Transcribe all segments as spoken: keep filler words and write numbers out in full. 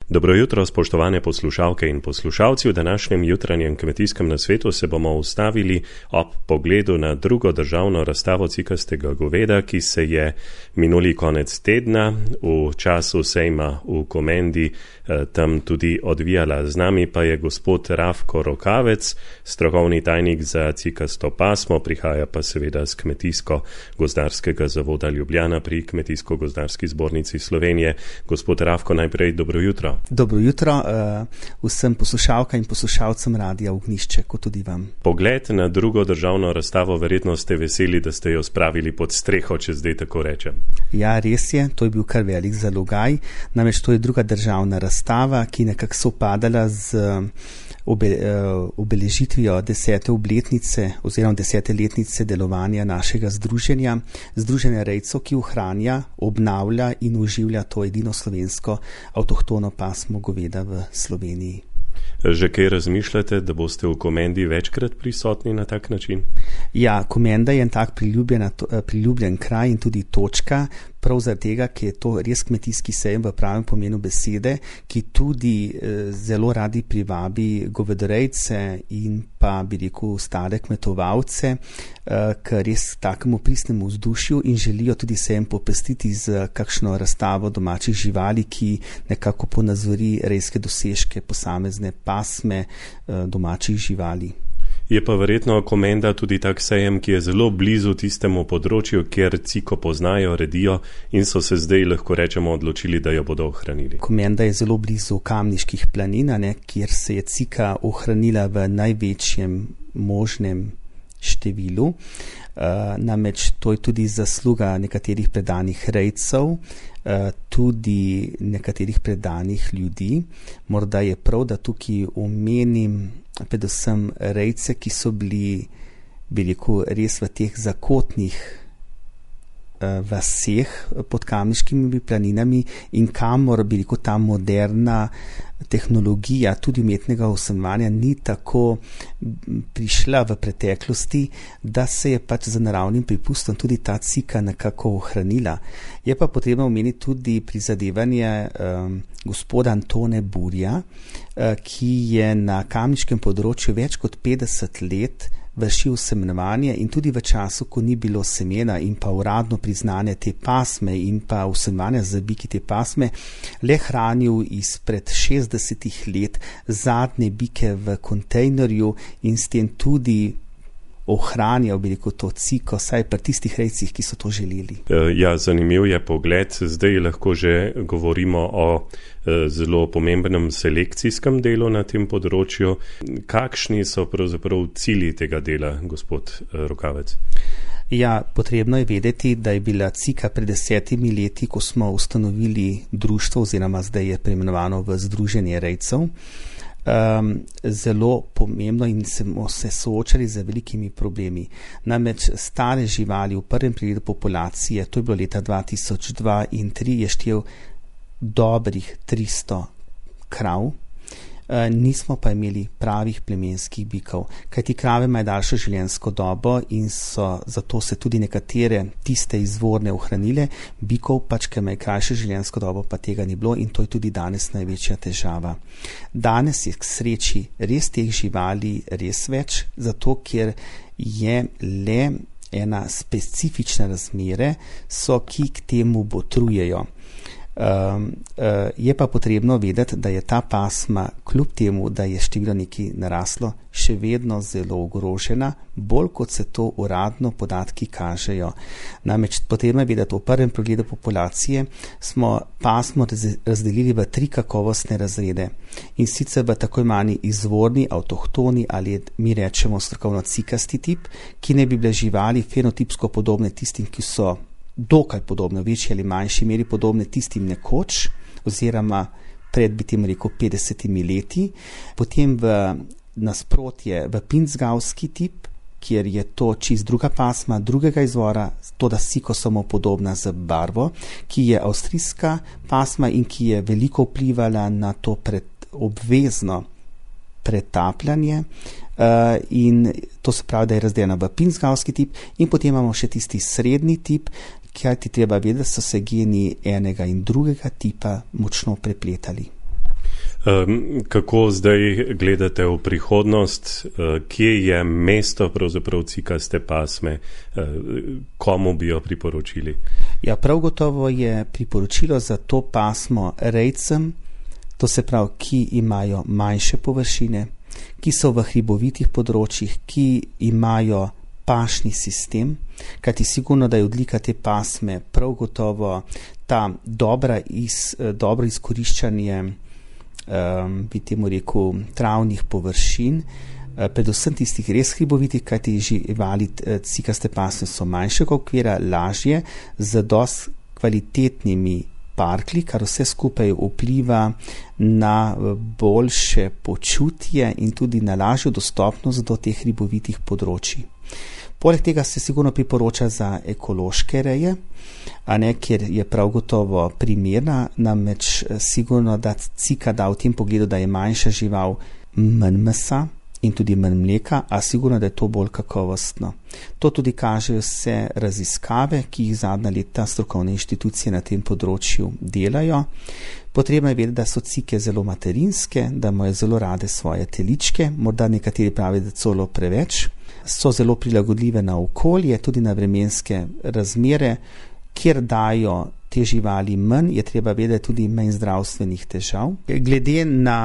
Dobro jutro, spoštovane poslušalke in poslušalci. V današnjem jutranjem kmetijskem nasvetu se bomo ustavili ob pogledu na drugo državno razstavo cikastega goveda, ki se je minuli konec tedna v času sejma v Komendi tam tudi odvijala. Z nami pa je gospod Rafko Rokavec, strokovni tajnik za cikasto pasmo, prihaja pa seveda z Kmetijsko-gozdarskega zavoda Ljubljana pri Kmetijsko-gozdarski zbornici Slovenije. Gospod Rafko, najprej dobro jutro. Dobro jutro uh, vsem poslušalkam in poslušalcem Radia Ognjišče, kot tudi vam. Pogled na drugo državno razstavo, verjetno ste veseli, da ste jo spravili pod streho, če zdaj tako rečem. Ja, res je, to je bil kar velik zalogaj. Namreč to je druga državna razstava, ki nekako sopadala z obe, uh, obeležitvijo desete obletnice oziroma desete letnice delovanja našega združenja. Združenja rejcev, ki ohranja, obnavlja in oživlja to edino slovensko avtohtono pasmo goveda v Sloveniji. Že kaj razmišljate, da boste v Komendi večkrat prisotni na tak način? Ja, Komenda je en tak priljubljen, priljubljen kraj in tudi točka, prav zaradi tega, ker je to res kmetijski sejem v pravem pomenu besede, ki tudi eh, zelo radi privabi govedorejce in pa, bi rekel, stare kmetovalce eh, k res takemu pristnemu vzdušju in želijo tudi sejem popestiti z kakšno razstavo domačih živali, ki nekako ponazori rejske dosežke posamezne pasme eh, domačih živali. Je pa verjetno Komenda tudi tak sejem, ki je zelo blizu tistemu področju, kjer ciko poznajo, redijo in so se zdaj, lahko rečemo, odločili, da jo bodo ohranili. Komenda je zelo blizu Kamniških planin, ne, kjer se je cika ohranila v največjem možnem številu. Uh, namreč to je tudi zasluga nekaterih predanih rejcev, uh, tudi nekaterih predanih ljudi. Morda je prav, da tukaj omenim predvsem rejce, ki so bili, bi rekel, res v teh zakotnih uh, vaseh pod Kamniškimi planinami in kamor, bi rekel, ta moderna tehnologija tudi umetnega osnovanja ni tako prišla v preteklosti, da se je pač za naravnim pripustom tudi ta cika nekako ohranila. Je pa potrebno omeniti tudi prizadevanje um, gospoda Antone Burja, uh, ki je na kamniškem področju več kot petdeset let vršil semenovanje in tudi v času, ko ni bilo semena in pa uradno priznanje te pasme in pa usemenovanja z biki te pasme, le hranil izpred šestdesetih let zadnje bike v kontejnerju in s tem tudi ohranjal, bi rekel, to ciko, saj pri tistih rejcih, ki so to želeli. Ja, zanimiv je pogled. Zdaj lahko že govorimo o zelo pomembnem selekcijskem delu na tem področju. Kakšni so pravzaprav cilji tega dela, gospod Rokavec? Ja, potrebno je vedeti, da je bila cika pred desetimi leti, ko smo ustanovili društvo, oziroma zdaj je preimenovano v Združenje rejcev, Um, zelo pomembno in smo se soočali z velikimi problemi. Namreč stare živali v prvem pregledu populacije, to je bilo leta dva tisoč dva in tri, je štel dobrih tristo krav, uh, nismo pa imeli pravih plemenskih bikov, kajti krave imajo daljšo življenjsko dobo in so zato se tudi nekatere tiste izvorne ohranile, bikov pač, ker imajo krajšo življenjsko dobo, pa tega ni bilo in to je tudi danes največja težava. Danes je k sreči res teh živali res več, zato ker je le ena specifična razmere, so, ki k temu botrujejo. Um, uh, je pa potrebno vedeti, da je ta pasma, kljub temu, da je število nekaj naraslo, še vedno zelo ogrožena, bolj kot se to uradno podatki kažejo. Namreč potrebno je vedeti, v prvem pregledu populacije smo pasmo razdelili v tri kakovostne razrede in sicer v tako imenovani izvorni, avtohtoni ali mi rečemo strokovno cikasti tip, ki ne bi bile živali fenotipsko podobne tistim, ki so dokaj podobne, v večji ali manjši meri podobne tistim nekoč, oziroma pred, bi tem rekel, petdesetimi leti. Potem v nasprotje v pinzgauski tip, kjer je to čist druga pasma, drugega izvora, to da siko samo podobna z barvo, ki je avstrijska pasma in ki je veliko vplivala na to pred obvezno pretapljanje, uh, in to se pravi, da je razdeljena v pinzgauski tip in potem imamo še tisti srednji tip, kaj ti treba vedeti, so se geni enega in drugega tipa močno prepletali. Kako zdaj gledate v prihodnost, kje je mesto pravzaprav cikaste pasme, komu bi jo priporočili? Ja, prav gotovo je priporočilo za to pasmo rejcem, to se pravi, ki imajo manjše površine, ki so v hribovitih področjih, ki imajo pašni sistem, kajti sigurno, da je odlika te pasme prav gotovo ta dobra iz, dobro izkoriščanje, um, bi temu rekel, travnih površin, uh, predvsem tistih res hribovitih, kajti živali cikaste pasme so manjšega okvira, lažje, z dosti kvalitetnimi parklji, kar vse skupaj vpliva na boljše počutje in tudi na lažjo dostopnost do teh hribovitih področij. Poleg tega se sigurno priporoča za ekološke reje, a ne, kjer je prav gotovo primerna, namreč sigurno, da cika da v tem pogledu, da je manjša žival, manj mesa in tudi manj mleka, a sigurno, da je to bolj kakovostno. To tudi kažejo vse raziskave, ki jih zadnja leta strokovne inštitucije na tem področju delajo. Potrebno je vedeti, da so cike zelo materinske, da imajo zelo rade svoje teličke, morda nekateri pravijo, da celo preveč. So zelo prilagodljive na okolje, tudi na vremenske razmere, kjer dajo te živali manj, je treba vedeti tudi manj zdravstvenih težav. Glede na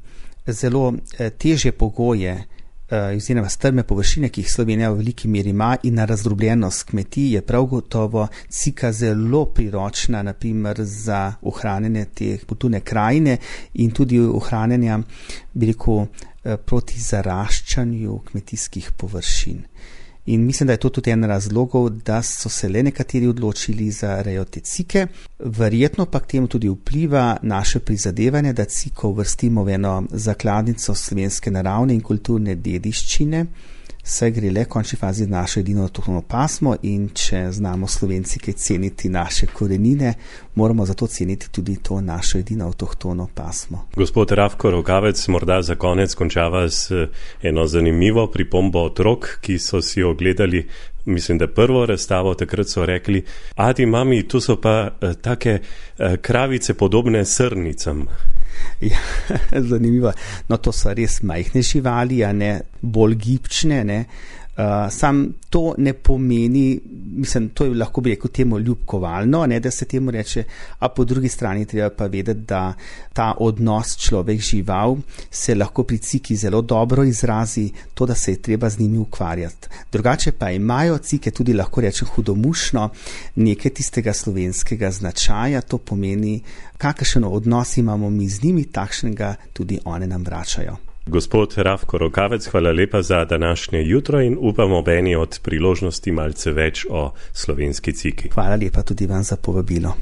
zelo težje pogoje, oziroma strme površine, ki jih Slovenija v veliki meri ima, in na razdrobljenost kmetij, je prav gotovo cika zelo priročna, na primer za ohranjanje te kulturne krajine in tudi ohranjanja, bi rekel, proti zaraščanju kmetijskih površin. In mislim, da je to tudi en razlogov, da so se le nekateri odločili za rejo te cike. Verjetno pa k temu tudi vpliva naše prizadevanje, da ciko uvrstimo v eno zakladnico slovenske naravne in kulturne dediščine, saj gre le v končni fazi našo edino avtohtono pasmo, in če znamo Slovenci kaj ceniti naše korenine, moramo zato ceniti tudi to našo edino avtohtono pasmo. Gospod Rafko Rokavec, morda za konec končava s eno zanimivo pripombo otrok, ki so si ogledali, mislim, da prvo razstavo, takrat so rekli: ati, mami, tu so pa uh, take uh, kravice podobne srnicam. Ja, zanimivo. No, to so res majhne živali, a ne bolj gibčne, ne. Uh, sam to ne pomeni, mislim, to je lahko bi rekel temu ljubkovalno, ne, da se temu reče, a po drugi strani treba pa vedeti, da ta odnos človek-žival se lahko pri ciki zelo dobro izrazi, to, da se je treba z njimi ukvarjati. Drugače pa imajo cike tudi, lahko rečem, hudomušno nekaj tistega slovenskega značaja, to pomeni, kakšen odnos imamo mi z njimi, takšnega tudi one nam vračajo. Gospod Rafko Rokavec, hvala lepa za današnje jutro in upamo ob eni od priložnosti malce več o slovenski ciki. Hvala lepa tudi vam za povabilo.